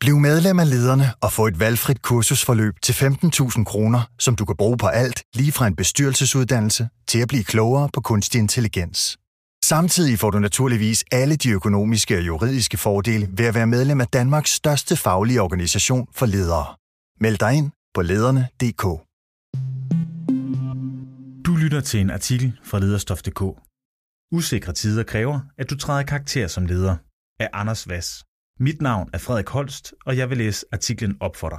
Bliv medlem af Lederne og få et valgfrit kursusforløb til 15.000 kroner, som du kan bruge på alt, lige fra en bestyrelsesuddannelse til at blive klogere på kunstig intelligens. Samtidig får du naturligvis alle de økonomiske og juridiske fordele ved at være medlem af Danmarks største faglige organisation for ledere. Meld dig ind på lederne.dk. Du lytter til en artikel fra Lederstof.dk. Usikre tider kræver, at du træder i karakter som leder, af Anders Vass. Mit navn er Frederik Holst, og jeg vil læse artiklen op for dig.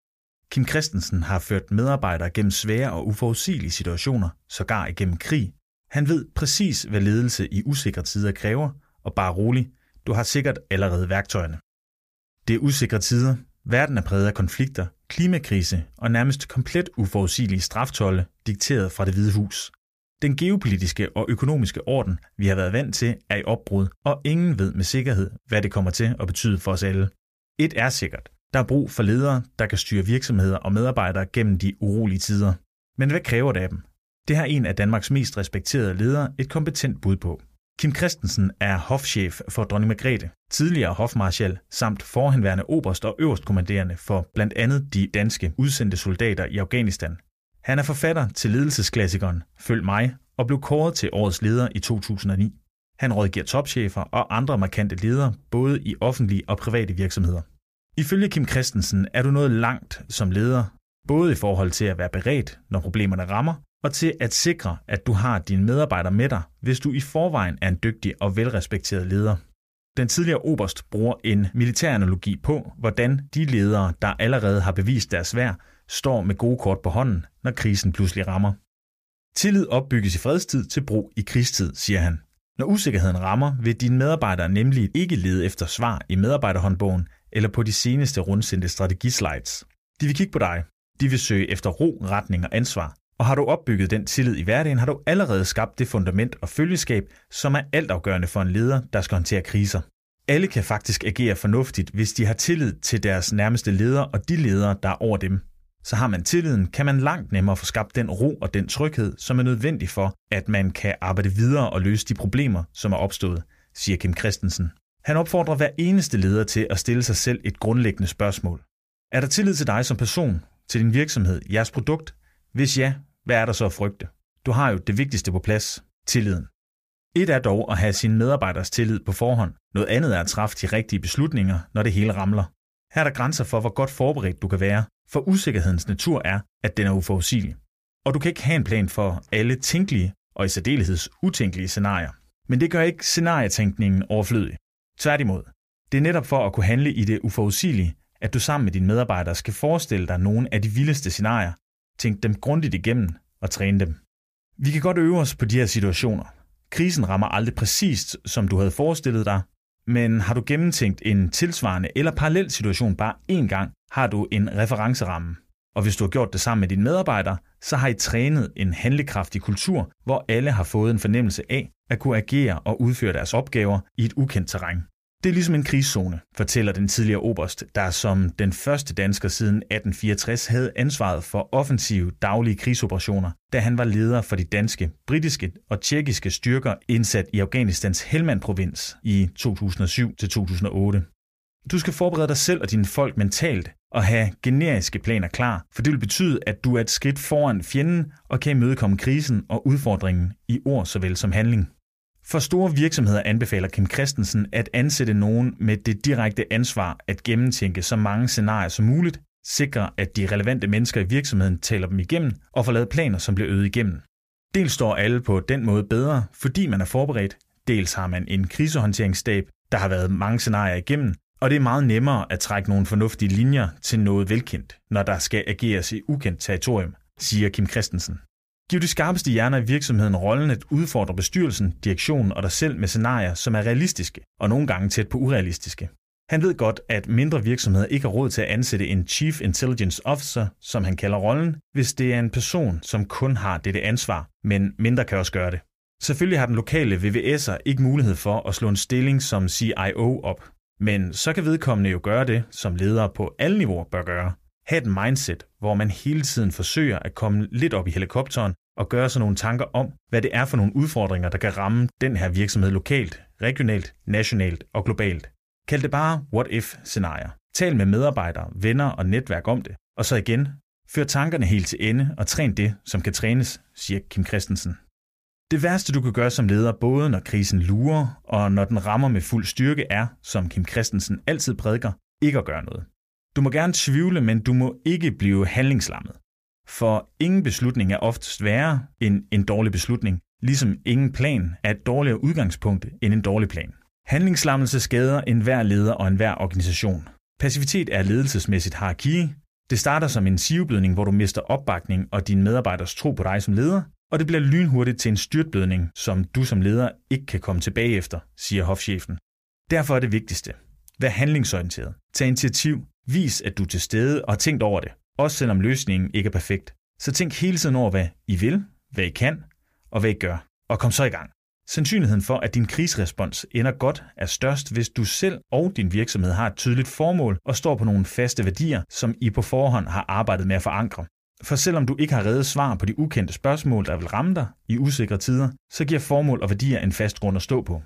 Kim Christensen har ført medarbejdere gennem svære og uforudsigelige situationer, sågar igennem krig. Han ved præcis, hvad ledelse i usikre tider kræver, og bare rolig, du har sikkert allerede værktøjerne. Det er usikre tider, verden er præget af konflikter, klimakrise og nærmest komplet uforudsigelige straftolde, dikteret fra Det Hvide Hus. Den geopolitiske og økonomiske orden, vi har været vant til, er i opbrud, og ingen ved med sikkerhed, hvad det kommer til at betyde for os alle. Et er sikkert. Der er brug for ledere, der kan styre virksomheder og medarbejdere gennem de urolige tider. Men hvad kræver det af dem? Det har en af Danmarks mest respekterede ledere et kompetent bud på. Kim Christensen er hofchef for dronning Margrethe, tidligere hofmarskal samt forhenværende oberst og øverstkommanderende for blandt andet de danske udsendte soldater i Afghanistan. Han er forfatter til ledelsesklassikeren Følg mig og blev kåret til årets leder i 2009. Han rådgiver topchefer og andre markante ledere både i offentlige og private virksomheder. Ifølge Kim Christensen er du nået langt som leder, både i forhold til at være beredt, når problemerne rammer, og til at sikre, at du har dine medarbejdere med dig, hvis du i forvejen er en dygtig og velrespekteret leder. Den tidligere oberst bruger en militæranalogi på, hvordan de ledere, der allerede har bevist deres værd, står med gode kort på hånden, når krisen pludselig rammer. Tillid opbygges i fredstid til brug i krigstid, siger han. Når usikkerheden rammer, vil dine medarbejdere nemlig ikke lede efter svar i medarbejderhåndbogen eller på de seneste rundsendte strategislides. De vil kigge på dig. De vil søge efter ro, retning og ansvar. Og har du opbygget den tillid i hverdagen, har du allerede skabt det fundament og følgeskab, som er altafgørende for en leder, der skal håndtere kriser. Alle kan faktisk agere fornuftigt, hvis de har tillid til deres nærmeste ledere og de ledere, der er over dem. Så har man tilliden, kan man langt nemmere få skabt den ro og den tryghed, som er nødvendig for, at man kan arbejde videre og løse de problemer, som er opstået, siger Kim Christensen. Han opfordrer hver eneste leder til at stille sig selv et grundlæggende spørgsmål. Er der tillid til dig som person, til din virksomhed, jeres produkt? Hvis ja, hvad er der så at frygte? Du har jo det vigtigste på plads, tilliden. Et er dog at have sine medarbejderes tillid på forhånd. Noget andet er at træffe de rigtige beslutninger, når det hele ramler. Her er der grænser for, hvor godt forberedt du kan være, for usikkerhedens natur er, at den er uforudsigelig. Og du kan ikke have en plan for alle tænkelige og i særdeleshed utænkelige scenarier. Men det gør ikke scenarietænkningen overflødig. Tværtimod. Det er netop for at kunne handle i det uforudsigelige, at du sammen med dine medarbejdere skal forestille dig nogle af de vildeste scenarier, tænke dem grundigt igennem og træne dem. Vi kan godt øve os på de her situationer. Krisen rammer aldrig præcist, som du havde forestillet dig, men har du gennemtænkt en tilsvarende eller parallel situation bare én gang, har du en referenceramme. Og hvis du har gjort det sammen med dine medarbejdere, så har I trænet en handlekraftig kultur, hvor alle har fået en fornemmelse af at kunne agere og udføre deres opgaver i et ukendt terræn. Det er ligesom en krigszone, fortæller den tidligere oberst, der som den første dansker siden 1864 havde ansvaret for offensive daglige krigsoperationer, da han var leder for de danske, britiske og tjekkiske styrker indsat i Afghanistans Helmand-provins i 2007-2008. Du skal forberede dig selv og dine folk mentalt og have generiske planer klar, for det vil betyde, at du er et skridt foran fjenden og kan imødekomme krisen og udfordringen i ord såvel som handling. For store virksomheder anbefaler Kim Christensen at ansætte nogen med det direkte ansvar at gennemtænke så mange scenarier som muligt, sikre at de relevante mennesker i virksomheden taler dem igennem og får lavet planer, som bliver øget igennem. Dels står alle på den måde bedre, fordi man er forberedt, dels har man en krisehåndteringsstab, der har været mange scenarier igennem, og det er meget nemmere at trække nogle fornuftige linjer til noget velkendt, når der skal ageres i ukendt territorium, siger Kim Christensen. Giv de skarpeste hjerner i virksomheden rollen at udfordre bestyrelsen, direktionen og dig selv med scenarier, som er realistiske og nogle gange tæt på urealistiske. Han ved godt, at mindre virksomheder ikke har råd til at ansætte en Chief Intelligence Officer, som han kalder rollen, hvis det er en person, som kun har dette ansvar, men mindre kan også gøre det. Selvfølgelig har den lokale VVS'er ikke mulighed for at slå en stilling som CIO op, men så kan vedkommende jo gøre det, som ledere på alle niveauer bør gøre. Ha' et mindset, hvor man hele tiden forsøger at komme lidt op i helikopteren og gøre sig nogle tanker om, hvad det er for nogle udfordringer, der kan ramme den her virksomhed lokalt, regionalt, nationalt og globalt. Kald det bare what-if-scenarier. Tal med medarbejdere, venner og netværk om det. Og så igen, før tankerne helt til ende og træn det, som kan trænes, siger Kim Christensen. Det værste, du kan gøre som leder, både når krisen lurer og når den rammer med fuld styrke, er, som Kim Christensen altid prædiker, ikke at gøre noget. Du må gerne tvivle, men du må ikke blive handlingslammet. For ingen beslutning er oftest værre end en dårlig beslutning, ligesom ingen plan er et dårligere udgangspunkt end en dårlig plan. Handlingslammelse skader enhver leder og enhver organisation. Passivitet er ledelsesmæssigt hierarki. Det starter som en siveblødning, hvor du mister opbakning og dine medarbejders tro på dig som leder, og det bliver lynhurtigt til en styrtblødning, som du som leder ikke kan komme tilbage efter, siger hofchefen. Derfor er det vigtigste. Vær handlingsorienteret. Tag initiativ. Vis, at du er til stede og har tænkt over det. Også selvom løsningen ikke er perfekt. Så tænk hele tiden over, hvad I vil, hvad I kan og hvad I gør. Og kom så i gang. Sandsynligheden for, at din kriserespons ender godt, er størst, hvis du selv og din virksomhed har et tydeligt formål og står på nogle faste værdier, som I på forhånd har arbejdet med at forankre. For selvom du ikke har reddet svar på de ukendte spørgsmål, der vil ramme dig i usikre tider, så giver formål og værdier en fast grund at stå på.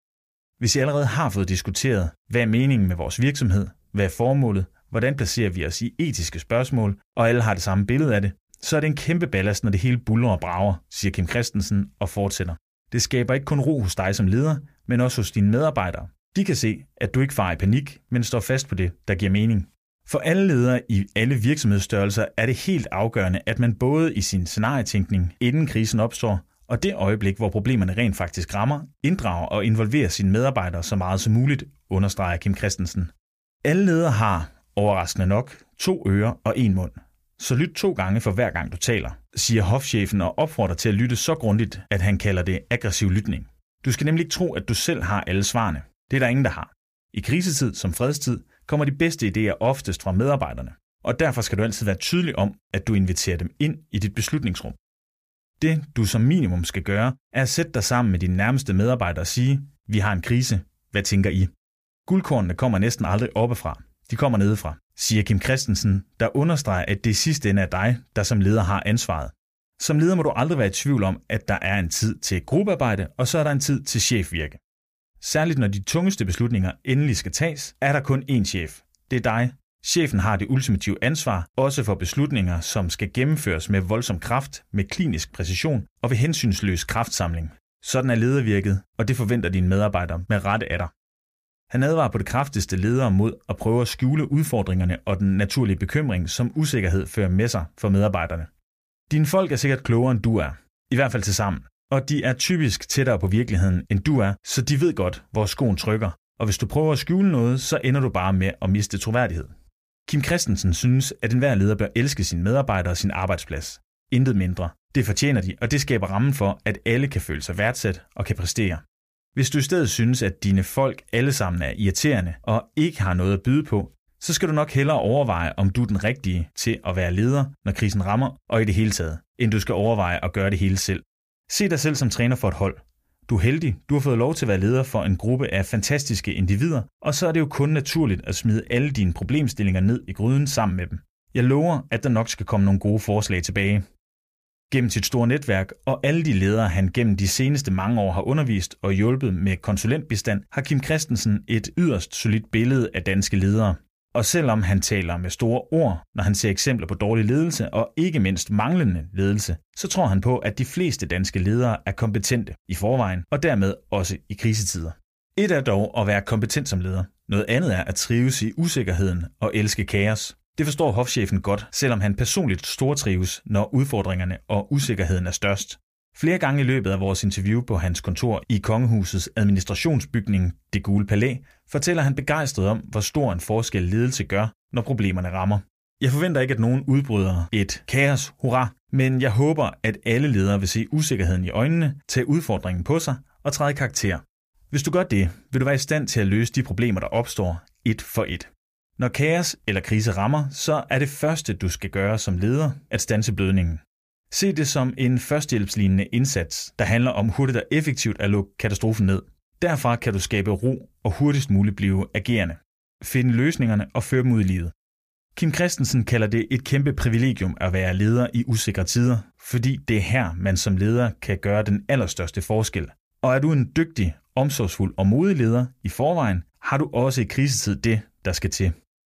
Hvis I allerede har fået diskuteret, hvad er meningen med vores virksomhed, hvad er formålet, hvordan placerer vi os i etiske spørgsmål, og alle har det samme billede af det, så er det en kæmpe ballast, når det hele buldrer og brager, siger Kim Christensen og fortsætter. Det skaber ikke kun ro hos dig som leder, men også hos dine medarbejdere. De kan se, at du ikke farer i panik, men står fast på det, der giver mening. For alle ledere i alle virksomhedsstørrelser er det helt afgørende, at man både i sin scenarietænkning, inden krisen opstår, og det øjeblik, hvor problemerne rent faktisk rammer, inddrager og involverer sine medarbejdere så meget som muligt, understreger Kim Christensen. Alle ledere har, overraskende nok, 2 ører og 1 mund. Så lyt 2 gange for hver gang du taler, siger hofchefen og opfordrer til at lytte så grundigt, at han kalder det aggressiv lytning. Du skal nemlig ikke tro, at du selv har alle svarene. Det er der ingen, der har. I krisetid som fredstid kommer de bedste idéer oftest fra medarbejderne, og derfor skal du altid være tydelig om, at du inviterer dem ind i dit beslutningsrum. Det, du som minimum skal gøre, er at sætte dig sammen med dine nærmeste medarbejdere og sige, vi har en krise, hvad tænker I? Guldkornene kommer næsten aldrig oppefra, de kommer nedefra, siger Kim Christensen, der understreger, at det i sidste ende er dig, der som leder har ansvaret. Som leder må du aldrig være i tvivl om, at der er en tid til gruppearbejde, og så er der en tid til chefvirke. Særligt når de tungeste beslutninger endelig skal tages, er der kun én chef. Det er dig. Chefen har det ultimative ansvar, også for beslutninger, som skal gennemføres med voldsom kraft, med klinisk præcision og ved hensynsløs kraftsamling. Sådan er ledervirket, og det forventer dine medarbejdere med rette af dig. Han advarer på det kraftigste ledere mod at prøve at skjule udfordringerne og den naturlige bekymring, som usikkerhed fører med sig for medarbejderne. Dine folk er sikkert klogere end du er, i hvert fald til sammen, og de er typisk tættere på virkeligheden end du er, så de ved godt, hvor skoen trykker, og hvis du prøver at skjule noget, så ender du bare med at miste troværdighed. Kim Christensen synes, at enhver leder bør elske sine medarbejdere og sin arbejdsplads. Intet mindre. Det fortjener de, og det skaber rammen for, at alle kan føle sig værdsat og kan præstere. Hvis du i stedet synes, at dine folk alle sammen er irriterende og ikke har noget at byde på, så skal du nok hellere overveje, om du er den rigtige til at være leder, når krisen rammer, og i det hele taget, end du skal overveje at gøre det hele selv. Se dig selv som træner for et hold. Du er heldig, du har fået lov til at være leder for en gruppe af fantastiske individer, og så er det jo kun naturligt at smide alle dine problemstillinger ned i gryden sammen med dem. Jeg lover, at der nok skal komme nogle gode forslag tilbage. Gennem sit store netværk og alle de ledere, han gennem de seneste mange år har undervist og hjulpet med konsulentbistand, har Kim Christensen et yderst solidt billede af danske ledere. Og selvom han taler med store ord, når han ser eksempler på dårlig ledelse og ikke mindst manglende ledelse, så tror han på, at de fleste danske ledere er kompetente i forvejen og dermed også i krisetider. Et er dog at være kompetent som leder. Noget andet er at trives i usikkerheden og elske kaos. Det forstår hofchefen godt, selvom han personligt stortrives, når udfordringerne og usikkerheden er størst. Flere gange i løbet af vores interview på hans kontor i Kongehusets administrationsbygning, Det Gule Palæ, fortæller han begejstret om, hvor stor en forskel ledelse gør, når problemerne rammer. Jeg forventer ikke, at nogen udbryder et kaos, hurra, men jeg håber, at alle ledere vil se usikkerheden i øjnene, tage udfordringen på sig og træde i karakter. Hvis du gør det, vil du være i stand til at løse de problemer, der opstår, et for et. Når kaos eller krise rammer, så er det første, du skal gøre som leder, at standse blødningen. Se det som en førstehjælpslignende indsats, der handler om hurtigt og effektivt at lukke katastrofen ned. Derfra kan du skabe ro og hurtigst muligt blive agerende. Finde løsningerne og føre dem ud i livet. Kim Christensen kalder det et kæmpe privilegium at være leder i usikre tider, fordi det er her, man som leder kan gøre den allerstørste forskel. Og er du en dygtig, omsorgsfuld og modig leder i forvejen, har du også i krisetid det, der skal til.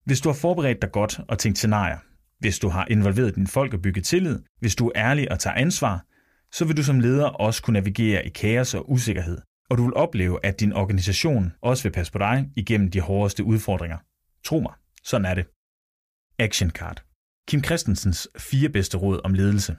Hvis du har forberedt dig godt og tænkt scenarier, hvis du har involveret dine folk og bygget tillid, hvis du er ærlig og tager ansvar, så vil du som leder også kunne navigere i kaos og usikkerhed, og du vil opleve, at din organisation også vil passe på dig igennem de hårdeste udfordringer. Tro mig, sådan er det. Action Card. Kim Christensens 4 bedste råd om ledelse.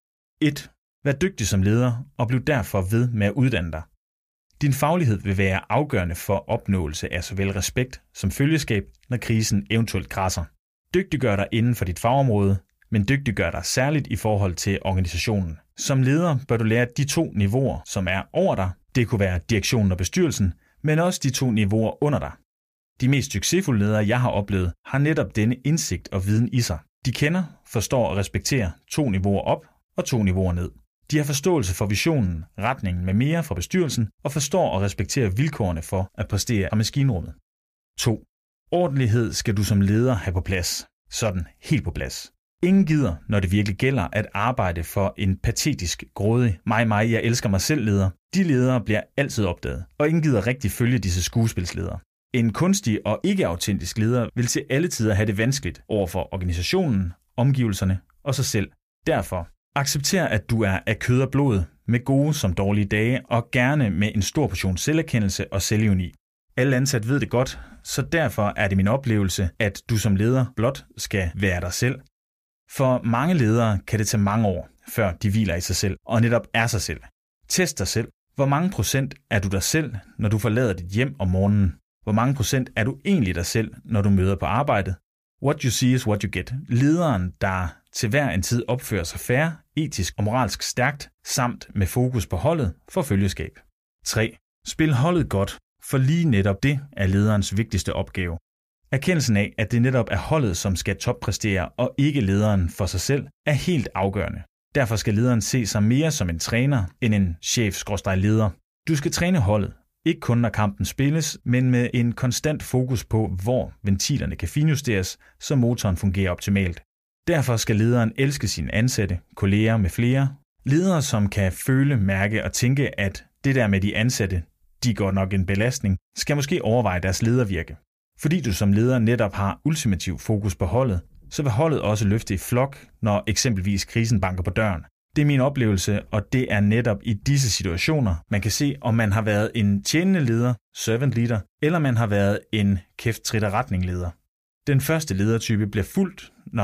1. Vær dygtig som leder og bliv derfor ved med at uddanne dig. Din faglighed vil være afgørende for opnåelse af såvel respekt som følgeskab, når krisen eventuelt krasser. Dygtiggør dig inden for dit fagområde, men dygtiggør dig særligt i forhold til organisationen. Som leder bør du lære de 2 niveauer, som er over dig. Det kunne være direktionen og bestyrelsen, men også de 2 niveauer under dig. De mest succesfulde ledere, jeg har oplevet, har netop denne indsigt og viden i sig. De kender, forstår og respekterer 2 niveauer op og 2 niveauer ned. De har forståelse for visionen, retningen med mere fra bestyrelsen og forstår og respekterer vilkårene for at præstere fra maskinrummet. 2. Ordentlighed skal du som leder have på plads. Sådan helt på plads. Ingen gider, når det virkelig gælder, at arbejde for en patetisk, grådig, mig, jeg elsker mig selv leder. De ledere bliver altid opdaget, og ingen gider rigtig følge disse skuespilsledere. En kunstig og ikke-autentisk leder vil til alle tider have det vanskeligt over for organisationen, omgivelserne og sig selv. Derfor accepter, at du er af kød og blod, med gode som dårlige dage, og gerne med en stor portion selverkendelse og selvironi. Alle ansatte ved det godt, så derfor er det min oplevelse, at du som leder blot skal være dig selv. For mange ledere kan det tage mange år, før de hviler i sig selv, og netop er sig selv. Test dig selv. Hvor mange procent er du dig selv, når du forlader dit hjem om morgenen? Hvor mange procent er du egentlig dig selv, når du møder på arbejdet? What you see is what you get. Lederen, der til hver en tid opfører sig fair, etisk og moralsk stærkt, samt med fokus på holdet for følgeskab. 3. Spil holdet godt, for lige netop det er lederens vigtigste opgave. Erkendelsen af, at det netop er holdet, som skal toppræstere, og ikke lederen for sig selv, er helt afgørende. Derfor skal lederen se sig mere som en træner end en chef/leder. Du skal træne holdet, ikke kun når kampen spilles, men med en konstant fokus på, hvor ventilerne kan finjusteres, så motoren fungerer optimalt. Derfor skal lederen elske sine ansatte, kolleger med flere. Ledere, som kan føle, mærke og tænke, at det der med de ansatte, de går nok en belastning, skal måske overveje deres ledervirke. Fordi du som leder netop har ultimativ fokus på holdet, så vil holdet også løfte i flok, når eksempelvis krisen banker på døren. Det er min oplevelse, og det er netop i disse situationer, man kan se, om man har været en tjenende leder, servant leader, eller man har været en kæft-tritter-retning-leder. Den første ledertype bliver fulgt, når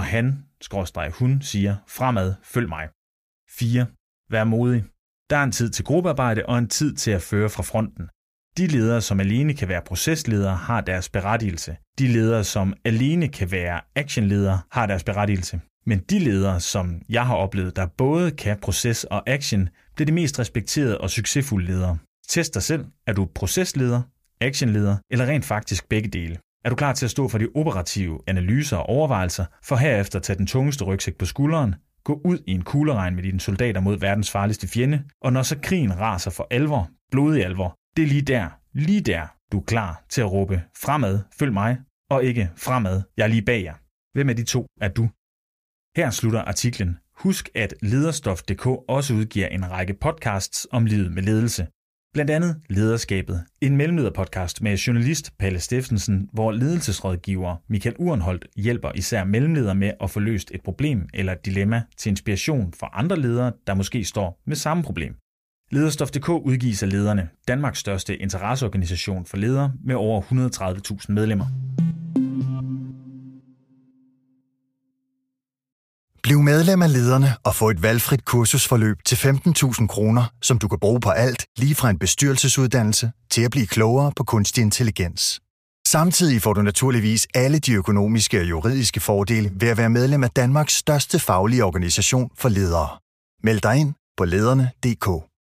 han/hun siger, fremad, følg mig. 4. Vær modig. Der er en tid til gruppearbejde og en tid til at føre fra fronten. De ledere, som alene kan være procesledere, har deres berettigelse. De ledere, som alene kan være actionledere, har deres berettigelse. Men de ledere, som jeg har oplevet, der både kan proces og action, bliver de mest respekterede og succesfulde ledere. Test dig selv. Er du procesleder, actionleder eller rent faktisk begge dele? Er du klar til at stå for de operative analyser og overvejelser, for herefter tage den tungeste rygsæk på skulderen, gå ud i en kugleregn med dine soldater mod verdens farligste fjende, og når så krigen raser for alvor, blodig alvor, det er lige der, du er klar til at råbe fremad, følg mig, og ikke fremad, jeg er lige bag jer. Hvem af de 2 er du? Her slutter artiklen. Husk, at Lederstof.dk også udgiver en række podcasts om livet med ledelse. Blandt andet Lederskabet, en mellemlederpodcast med journalist Palle Steffensen, hvor ledelsesrådgiver Michael Urenholdt hjælper især mellemledere med at få løst et problem eller et dilemma til inspiration for andre ledere, der måske står med samme problem. Lederstof.dk udgives af Lederne, Danmarks største interesseorganisation for ledere med over 130.000 medlemmer. Bliv medlem af Lederne og få et valgfrit kursusforløb til 15.000 kroner, som du kan bruge på alt, lige fra en bestyrelsesuddannelse til at blive klogere på kunstig intelligens. Samtidig får du naturligvis alle de økonomiske og juridiske fordele ved at være medlem af Danmarks største faglige organisation for ledere. Meld dig ind på lederne.dk.